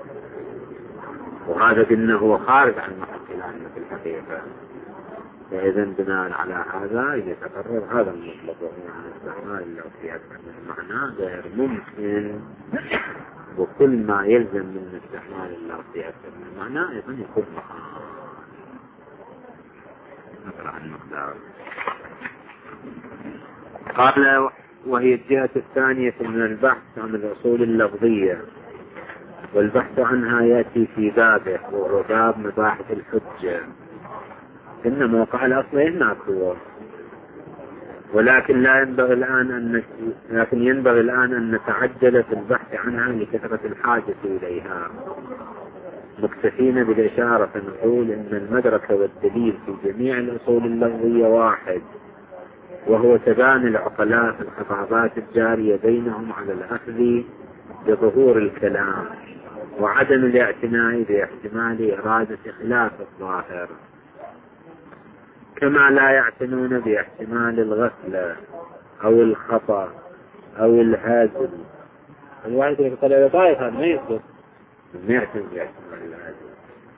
وهذا قلنا هو خارج عن محل العلم في الحقيقة. فإذا بناء على هذا يتقرر هذا المطلق، وهو أن استعمال اللفظ في أكثر من معنى غير ممكن، وكل ما يلزم من استعمال اللفظ في أكثر من معنى أيضا يكون محال. نقرأ عن المقدار. قال وهي الجهة الثانية من البحث عن الأصول اللفظية، والبحث عنها يأتي في بابه وهو باب مباحث الحجة. إن موقع الأصل هناك هو، ولكن لا ينبغي الآن أن لكن ينبغي الآن أن نتعجل في البحث عنها لكثرة الحاجة إليها، مكتفين بالإشارة فنقول إن المدرك والدليل في جميع الأصول اللفظية واحد، وهو تباني العقلاء في الخطابات الجارية بينهم على الأخذ بظهور الكلام وعدم الاعتناء باحتمال إرادة خلاف الظاهر، كما لا يعتنون باحتمال الغفلة أو الخطأ أو الهزل. الواحد يقول إذا طائفة ما يصدق ما يعتنون باحتمال الهزل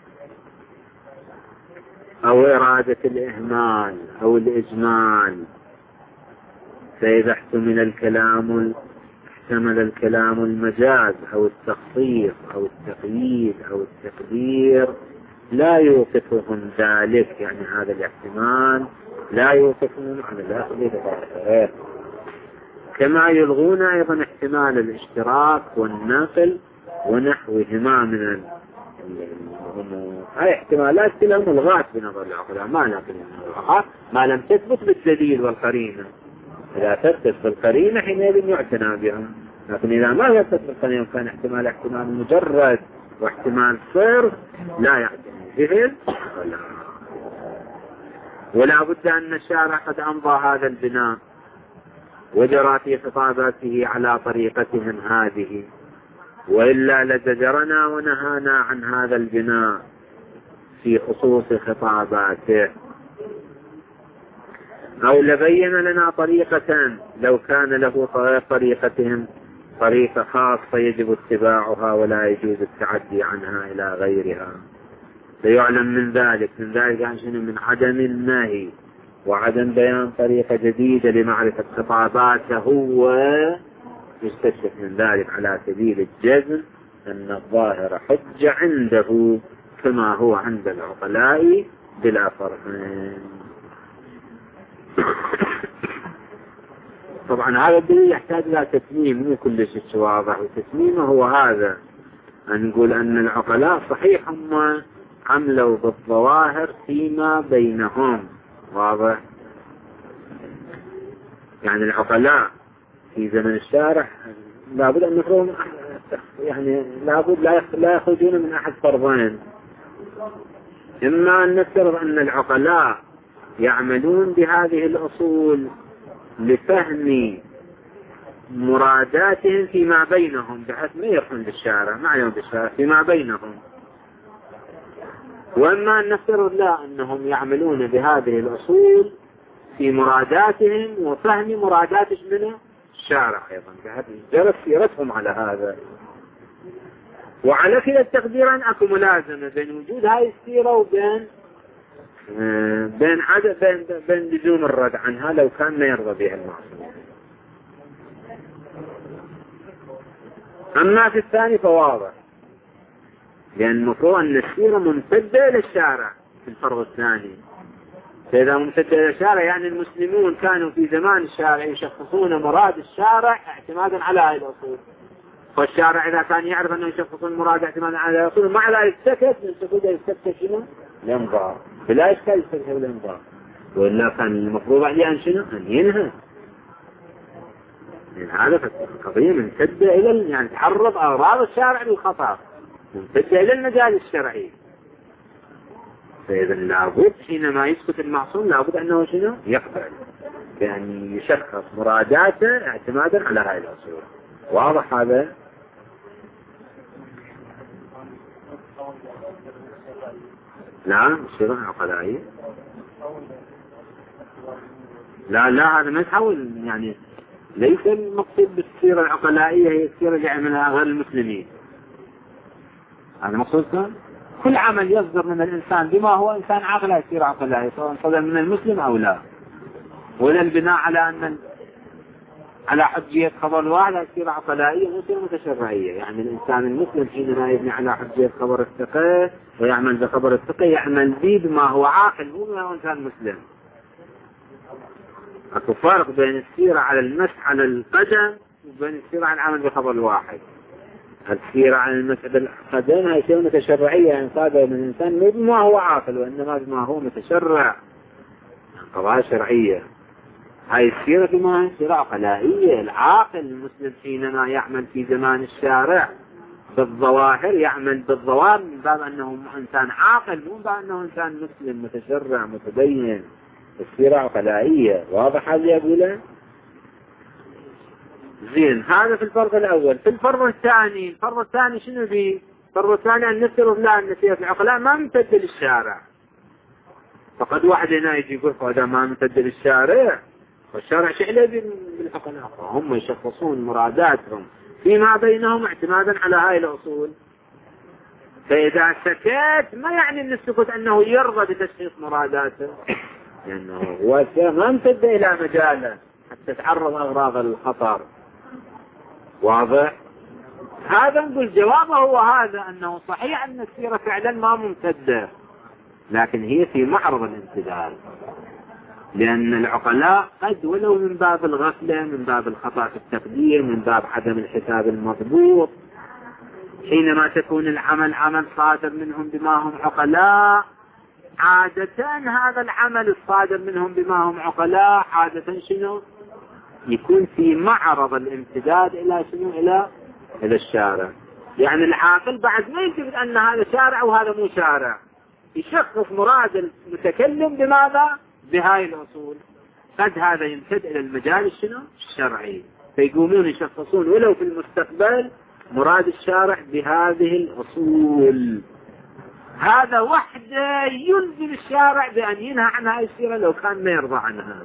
أو إرادة الإهمال أو الإجمال. فإذا احتمل الكلام احتمل الكلام المجاز أو التخصيص أو التقييد أو التقدير لا يوقفهم ذلك، يعني هذا الاحتمال لا يوقفهم عن الأخذ بظاهره، كما يلغون أيضا احتمال الاشتراك والنقل ونحوهما من الأمور. هاي احتمالات كلها ملغاة بنظر العقلاء، ما لكن الملغاة ما لم تثبت بالدليل والقرينة. إذا تثبت بالقرينة حينئذ يعتنى بها، لكن إذا ما تثبت بالقرينة كان احتمال احتمال مجرد واحتمال صرف لا يعتنى به ولا. ولا بد أن الشارع قد أمضى هذا البناء وجرى في خطاباته على طريقتهم هذه، وإلا لزجرنا ونهانا عن هذا البناء في خصوص خطاباته، أو لبين لنا طريقة لو كان له طريقتهم طريقة خاصة يجب اتباعها ولا يجوز التعدي عنها إلى غيرها. ليعلم من ذلك من ذلك عشان من عدم النهي وعدم بيان طريقة جديدة لمعرفة خطاباته هو يستشف من ذلك على سبيل الجزم أن الظاهر حجة عنده كما هو عند العقلاء بلا فرق. طبعا هذا الدليل يحتاج إلى تسليم، مو كل شيء واضح، وتسليمه هو هذا أن نقول أن العقلاء صحيح هم عملوا بالظواهر فيما بينهم. واضح؟ يعني العقلاء في زمن الشارح لابد أن نفرهم، يعني لابد لا يخرجون من أحد فرضين: إما أن نفترض أن العقلاء يعملون بهذه الأصول لفهم مراداتهم فيما بينهم بحيث ما يرحون بالشارع، ما عليهم بالشارع فيما بينهم، وإما أن نفترض لا أنهم يعملون بهذه الأصول في مراداتهم وفهم مرادات من الشارع أيضا بحيث جرت سيرتهم على هذا. وعلى كلا التقديرين أكو ملازمة بين وجود هاي السيرة وبين بين عدد بين بين لزوم الرد عنها لو كان ما يرضى بها المعصوم. أما في الثاني فواضح، لأن المفروض أن السيرة ممتدة إلى الشارع في الفرض الثاني. فإذا ممتدة إلى الشارع يعني المسلمون كانوا في زمان الشارع يشخصون مراد الشارع اعتمادا على هذه الأصول، والشارع إذا كان يعرف أنه يشخصون مراد اعتمادا على هذه الأصول مع ذلك سكت، من سكوت يستكت شنو؟ الإنظار، فلا إشكال يستكت الإنظار، وإلا كان المفروض عليه أن شنو؟ أن ينهى. يعني هذا قضية ممتدة إلى يعني تعرض أغراض الشارع للخطر، ممتدة إلى المجال الشرعي. فإذا لابد حينما يسكت المعصوم لابد أنه شنو؟ يقبل بأن يشخص مراداته اعتمادا على هذه الأصول. واضح هذا؟ لا السيرة العقلائية لا لا هذا ما يتحول، يعني ليس المقصود بالسيرة العقلائية هي السيرة اللي يعملها غير المسلمين. هذا مقصود كل عمل يصدر من الإنسان بما هو إنسان عاقل يصير عقلائي، سواء صدر من المسلم أو لا. ولا البناء على أن على حجية خبر واحد يصير عقلائية ويصير متشرعية. يعني الإنسان المسلم حينما يبني على حجية خبر الثقة ويعمل بخبر الثقة يعمل به بما هو عاقل مو بما هو إنسان مسلم. أكو فرق بين السيرة على المسح على القدم وبين السيرة على العمل بخبر الواحد. السيرة على المسح بالقدم هي شيء متشرعية، يعني صادر من الإنسان مو بما هو عاقل وإنما بما هو متشرع، قضايا شرعية. هاي السيرة بما هي سيرة عقلائية. العاقل المسلم حينما يعمل في زمان الشارع بالظواهر يعمل بالظواهر من باب أنه إنسان عاقل مو من باب أنه إنسان مسلم متشرع متدين. السيرة عقلائية. واضح هذا أقوله؟ زين. هذا في الفرض الأول. في الفرض الثاني، الفرض الثاني شنو بيه؟ الفرض الثاني أن نفترض لا أن سيرة العقلاء ما ممتدة للشارع. فقد واحد هنا يجي يقول هذا ما ممتدة للشارع، والشارع شعله بالعقلاء، هم يشخصون مراداتهم فيما بينهم اعتمادا على هاي الأصول. فإذا سكت ما يعني أن السكوت أنه يرضى بتشخيص مراداته، لأنه هو ما ممتدة إلى مجاله حتى تعرض أغراض الخطر. واضح؟ هذا نقول جوابه هو هذا، أنه صحيح أن السيرة فعلا ما ممتدة، لكن هي في معرض الامتداد، لأن العقلاء قد ولو من باب الغفلة من باب الخطأ في التقدير من باب عدم الحساب المضبوط حينما تكون العمل عمل صادر منهم بما هم عقلاء، عادة هذا العمل الصادر منهم بما هم عقلاء عادة شنو؟ يكون في معرض الامتداد إلى شنو؟ إلى إلى الشارع. يعني العاقل بعد ما يثبت أن هذا شارع وهذا مو شارع، يشخص مراد المتكلم بماذا؟ بهاي الأصول. قد هذا يمتد إلى المجال الشنو؟ الشرعي، فيقومون يشخصون ولو في المستقبل مراد الشارع بهذه الأصول. هذا وحده يلزم الشارع بأن ينهى عن هاي السيرة لو كان ما يرضى عنها.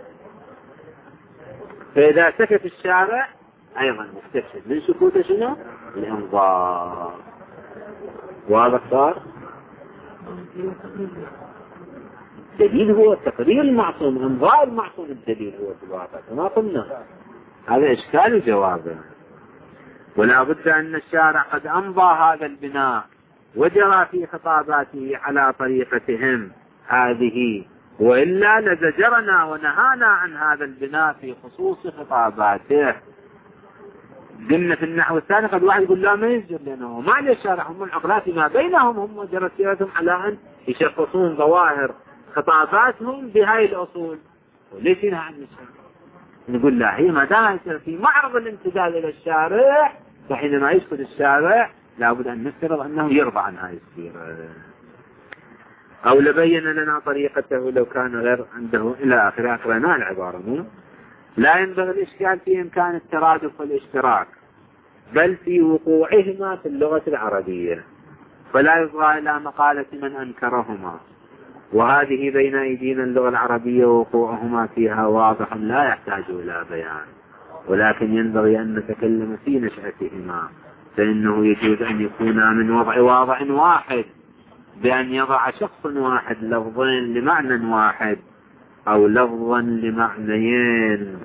فإذا سكت الشارع أيضا مستفسد من سكوته شنو؟ الإنظار. واضح صار؟ الدليل هو تقرير المعصوم، انظار المعصوم الدليل هو في الواقع كما قلنا. هذا إشكال جوابه. ولا بد أن الشارع قد أمضى هذا البناء وجرى في خطاباته على طريقتهم هذه، وإلا لزجرنا ونهانا عن هذا البناء في خصوص خطاباته. قلنا في النحو الثاني قد واحد يقول لا ما يسجر لأنه ما عليه الشارع، هم العقلات ما بينهم، هم جرت سيرتهم على أن يشخصون ظواهر خطاباتهم بهاي الأصول، وليش ينهى عن الشارع؟ نقول لا، هي ما دام في معرض الامتثال إلى الشارع، فحينما يدخل الشارع لابد أن نفترض أنه يرضى عن هاي السيرة، أو لبين لنا طريقته لو كان غير عنده إلى آخر آخرنا العبارة. مو لا ينبغي الإشكال في إمكان الترادف والاشتراك، بل في وقوعهما في اللغة العربية، فلا يصغى إلى مقالة من أنكرهما، وهذه بين أيدينا اللغة العربية ووقوعهما فيها واضح لا يحتاج إلى بيان، ولكن ينبغي أن نتكلم في نشأتهما، فإنه يجوز أن يكونا من وضع واضع واحد بأن يضع شخص واحد لفظين لمعنى واحد أو لفظا لمعنيين،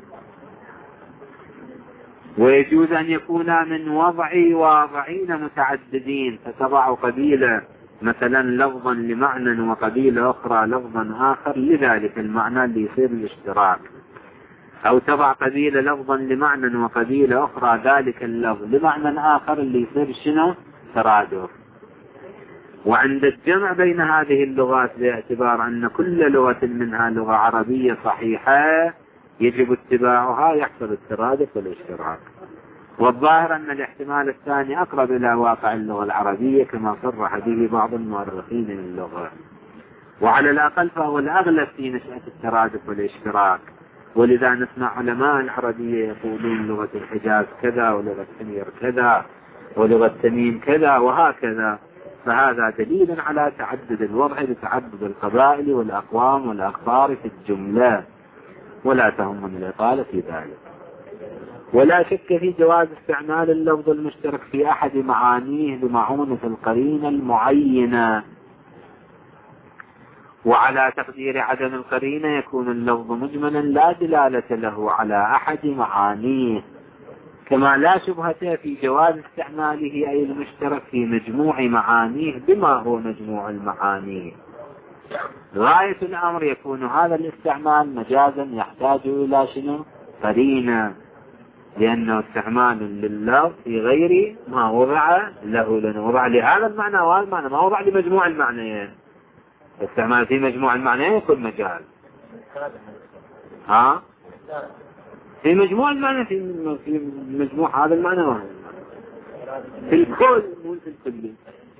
ويجوز أن يكونا من وضع واضعين متعددين، فتضع قبيلة مثلا لفظا لمعنى وقبيلة أخرى لفظا آخر لذلك المعنى اللي يصير الاشتراك، أو تضع قبيلة لفظا لمعنى وقبيلة أخرى ذلك اللفظ لمعنى آخر اللي يصير شنو ترادف. وعند الجمع بين هذه اللغات باعتبار أن كل لغة منها لغة عربية صحيحة يجب اتباعها يحصل الترادف والاشتراك. والظاهر أن الاحتمال الثاني أقرب إلى واقع اللغة العربية كما صرح به بعض المؤرخين للغة، وعلى الأقل فهو الأغلب في نشأة الترادف والاشتراك. ولذا نسمع علماء العربية يقولون لغة الحجاز كذا ولغة حمير كذا ولغة تميم كذا وهكذا، فهذا دليل على تعدد الوضع بتعدد القبائل والأقوام والأقطار في الجملة، ولا تهمنا الإطالة في ذلك. ولا شك في جواز استعمال اللفظ المشترك في أحد معانيه بمعونة القرينة المعينة، وعلى تقدير عدم القرينة يكون اللفظ مجملا لا دلالة له على أحد معانيه، كما لا شبهة في جواز استعماله أي المشترك في مجموع معانيه بما هو مجموع المعاني. غاية الأمر يكون هذا الاستعمال مجازا يحتاج إلى شنو؟ قرينة، لأنه استعمال لللفظ في غير ما وضع له، لأنه وضع لهذا المعنى وهذا المعنى، ما وضع لمجموع المعنيين. استعمال في مجموع المعنيين يكون مجال. ها؟ في مجموع المعنى في في مجموع هذا المعنى وهذا المعنى في الكل مو في الكل،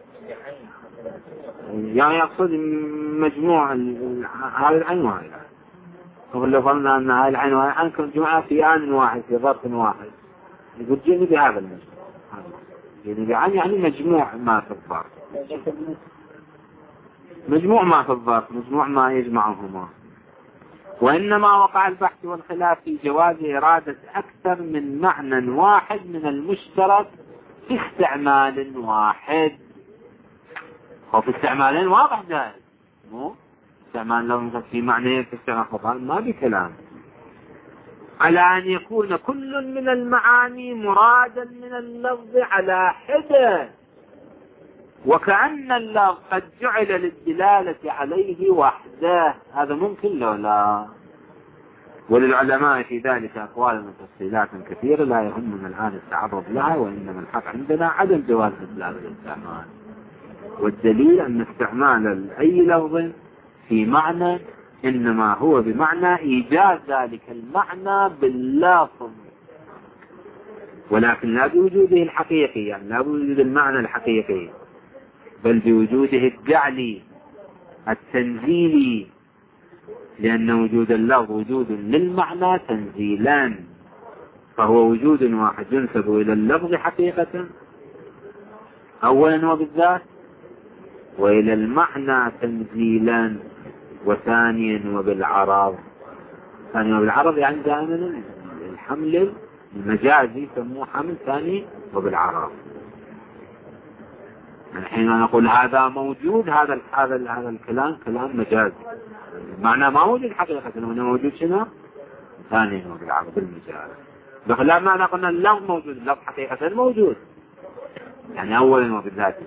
يعني يقصد مجموع هذا العين وهذا. لو قلنا أن هذه العين وهذه العين كانت جمعة في آن واحد في ظرف واحد، يقول جيني بهذا المجموع، جيني بعين يعني مجموع ما في الظرف، مجموع ما في الظرف، مجموع ما يجمعهما. وإنما وقع البحث والخلاف في جواز إرادة أكثر من معنى واحد من المشترك في استعمال واحد. وفي استعمالين واضح جائز، مو استعمال لو في معنى في استعمال خطأ ما بكلام، على أن يكون كل من المعاني مرادا من اللفظ على حدة، وكأن اللفظ قد جعل للدلالة عليه وحده. هذا ممكن لو لا؟ وللعلماء في ذلك أقوال وتفصيلات كثيرة لا يهمنا الآن التعرض لها، وإنما الحق عندنا عدم جواز إطلاق الاستعمال، والدليل أن استعمال أي لفظ في معنى إنما هو بمعنى إيجاد ذلك المعنى باللفظ، ولكن لا بوجوده الحقيقي، يعني لا بوجود المعنى الحقيقي، بل بوجوده الجعلي التنزيلي، لأن وجود اللفظ وجود للمعنى تنزيلا، فهو وجود واحد ينسب إلى اللفظ حقيقة أولا وبالذات، وإلى المعنى تنزيلا، وثانيا وبالعرض. ثانيا وبالعرض يعني دائما الحمل المجازي يسموه حمل ثاني وبالعرض. الحين نقول هذا موجود، هذا هذا هذا الكلام كلام مجازي، معناه ما موجود حقيقة، انه موجود شنو؟ ثاني نوع بالعرض بالمجاز. بخلاف ما قلنا اللفظ موجود، اللفظ حقيقة موجود، يعني أولا وبالذات.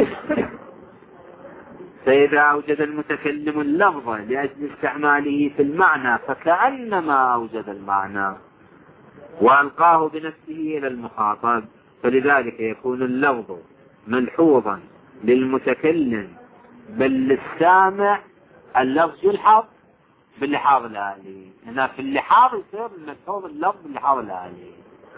فإذا أوجد المتكلم اللفظ لأجل استعماله في المعنى فكأنما أوجد المعنى وألقاه بنفسه إلى المخاطب، فلذلك يكون اللفظ ملحوظا للمتكلم بل للسامع. اللفظ يلحظ باللحاظ الآلي، هنا في اللحاظ يصير ملحوظ اللفظ باللحاظ الآلي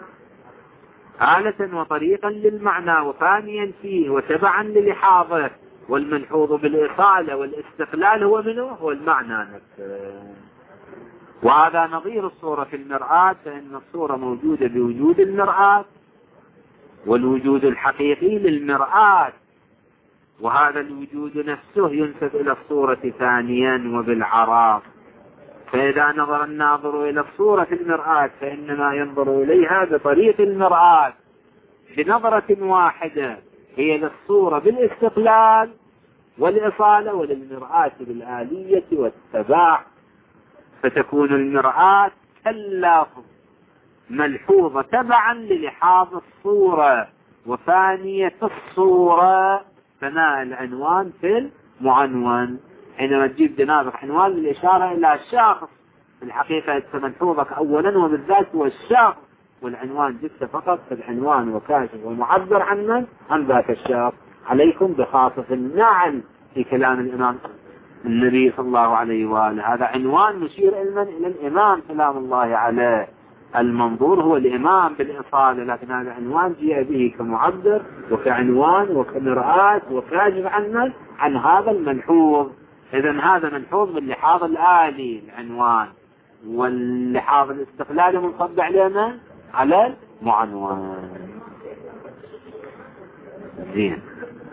آلة وطريقا للمعنى وفانيا فيه وتبعا للحاظه. والملحوظ بالإصالة والاستقلال هو منه هو المعنى نفسه. وهذا نظير الصورة في المرآة، فإن الصورة موجودة بوجود المرآة، والوجود الحقيقي للمرآة، وهذا الوجود نفسه ينسب إلى الصورة ثانيا وبالعراف. فإذا نظر الناظر إلى الصورة في المرآة فإنما ينظر إليها بطريق المرآة بنظرة واحدة هي للصورة بالاستقلال والإصالة، وللمرآة بالآلية والتباع. فتكون المرآة كاللفظ ملحوظة تبعا للحاظ الصورة وثانية الصورة ثناء العنوان في المعنون. حينما تجيب جنابك عنوان للإشارة إلى الشخص، في الحقيقة ملحوظك أولا وبالذات هو الشخص، والعنوان جبت فقط في العنوان وكاشف ومعبر عن من؟ عن ذاك الشخص. عليكم بخاصة النعم في كلام الإمام النبي صلى الله عليه وآله، هذا عنوان مشير إلى الإمام سلام الله عليه. المنظور هو الإمام بالإصالة، لكن هذا عنوان جاء به كمعبر وكعنوان وكمرآة وكاشف عن من؟ عن هذا الملحوظ. إذن هذا ملحوظ باللحاظ الآلي العنوان، واللحاظ الاستقلالي منصب علينا على المعنون. زين.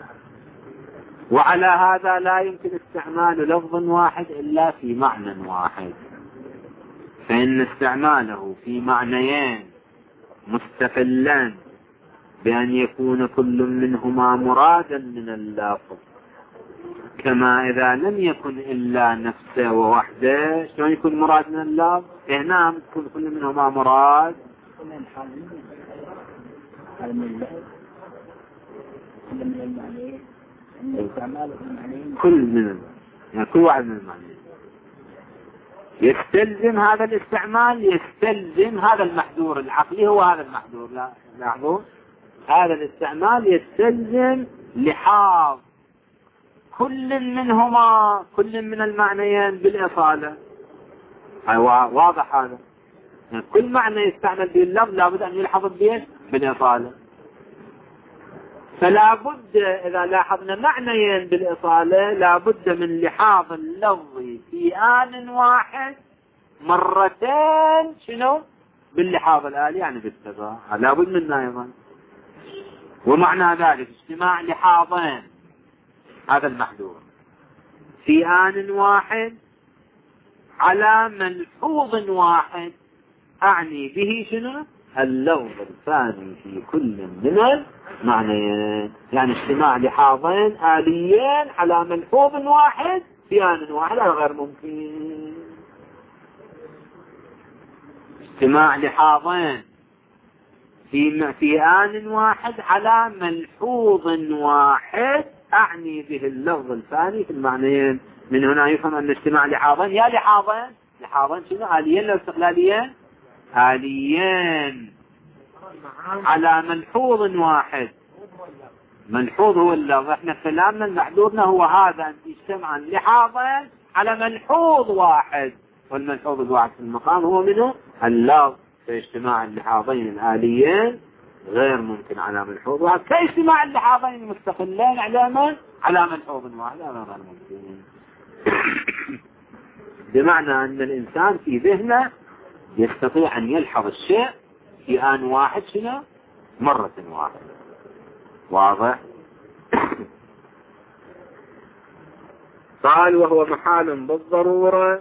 وعلى هذا لا يمكن استعمال لفظ واحد إلا في معنى واحد، فإن استعماله في معنيين مستقلان بأن يكون كل منهما مرادا من اللفظ، كما إذا لم يكن إلا نفسه ووحده شلون يكون مراد من اللفظ؟ هنا تكون كل منهما مراد كل من يعني كل واحد من المعنيين يستلزم هذا الاستعمال، يستلزم هذا المحذور العقلي هو هذا المحذور. لا لاحظوا هذا الاستعمال يستلزم لحاظ كل منهما كل من المعنيين بالإصالة. أيوة واضح هذا، يعني كل معنى يستعمل به اللفظ لابد أن يلحظ به بالإصالة. فلا بد إذا لاحظنا معنيين بالإصالة لابد من لحاظ اللفظ في آن واحد مرتين شنو باللحاظ الآلي يعني بالتبع، لابد منه أيضا. ومعنى ذلك اجتماع لحاظين هذا المحذور في آن واحد على ملحوظ واحد، أعني به شنو اللفظ الثاني في كل من المعنيين، يعني اجتماع لحاظين آليين على ملحوظ واحد في آن واحد غير ممكن. اجتماع لحاظين في في آن واحد على ملحوظ واحد، أعني به اللفظ الثاني في المعنيين. من هنا يفهم أن اجتماع لحاظين يا لحاظين لحاظين شنو آليين لا استقلاليين؟ آليين على ملحوظ واحد. ملحوظ هو اللفظ، احنا كلامنا المحذورنا هو هذا أن يجتمع لحاظين على ملحوظ واحد، والملحوظ الواحد في المقام هو منه اللفظ. فاجتماع اللحاظين الآليين غير ممكن على ملحوظ واحد، كاجتماع اللحاظين المستقلين على من؟ على ملحوظ واحد هذا غير ممكن. بمعنى أن الإنسان في ذهنه يستطيع أن يلحظ الشيء في آن واحد شنو مرة واحدة. واضح؟ قال وهو محال بالضرورة،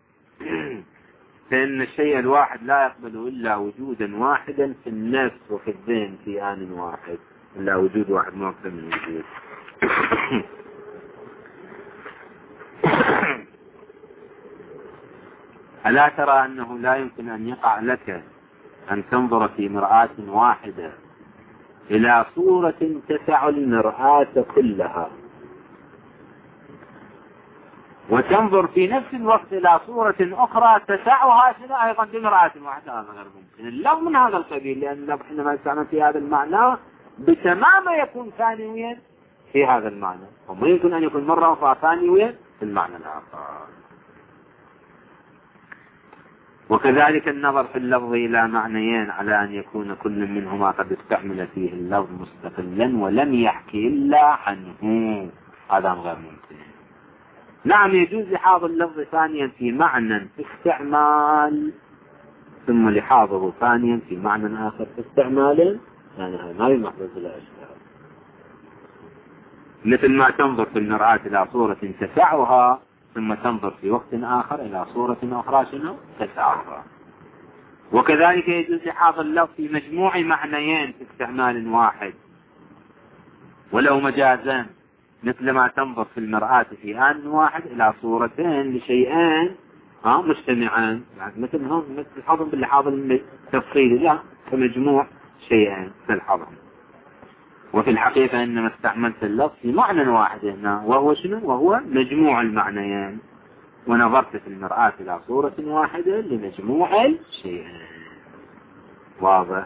فإن الشيء الواحد لا يقبل إلا وجودا واحدا في النفس وفي الذهن في آن واحد، إلا وجود واحد ما أكثر من وجود. ألا ترى أنه لا يمكن أن يقع لك أن تنظر في مرآة واحدة إلى صورة تسع المرآة كلها، وتنظر في نفس الوقت إلى صورة أخرى تسعها سنة أيضا بمرآة واحدة؟ هذا غير ممكن. اللفظ من هذا القبيل، لأن اللفظ حينما يستعمل في هذا المعنى بتمام يكون ثانويا في هذا المعنى، وما يمكن أن يكون مرة أخرى ثانويا في المعنى الآخر. وكذلك النظر في اللفظ إلى معنيين على أن يكون كل منهما قد استعمل فيه اللفظ مستقلا ولم يحكي إلا عنه، هذا غير ممكن. نعم يجوز لحاظ اللفظ ثانيا في معنى في استعمال، ثم لحاظه ثانيا في معنى آخر في استعمال، يعني هذا ما يمحضر إلى أشياء، مثل ما تنظر في المرآة إلى صورة تسعها ثم تنظر في وقت آخر إلى صورة أخرى شنو تسعها. وكذلك يجوز لحاظ اللفظ في مجموع معنيين في استعمال واحد ولو مجازان، مثل ما تنظر في المرآة في آن واحد إلى صورتين لشيئين ها مجتمعان، يعني مثل هم مثل الحضن باللحاظ التفصيلي، لا كمجموع شيئين كالحضن. وفي الحقيقة إنما استعملت اللفظ في معنى واحد هنا، وهو شنو؟ وهو مجموع المعنيين، ونظرت في المرآة إلى صورة واحدة لمجموع الشيئين. واضح؟